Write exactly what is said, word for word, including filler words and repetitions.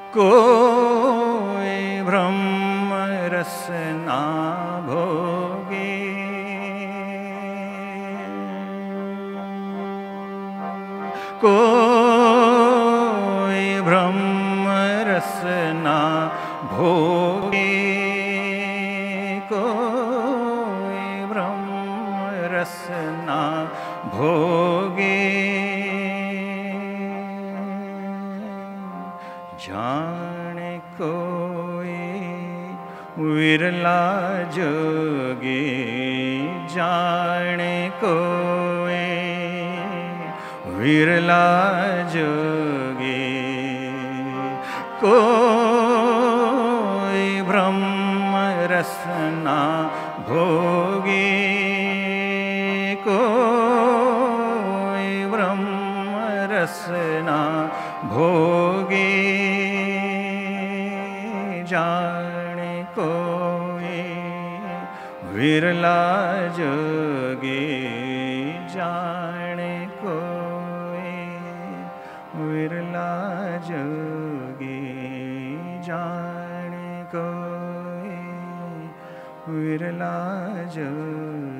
कोई ब्रह्म रस ना भोगे, कोई ब्रह्म रस ना भोगे, कोई ब्रह्म रस ना भोगे। जाने कोई विरला जोगी, जाने कोई विरला जोगी, कोई ब्रह्म रस ना भोगे, कोई ब्रह्म रस ना भोगे। जाने कोई विरला जोगी, जाने कोई विरला जोगी, जाने कोई विरला जोगी।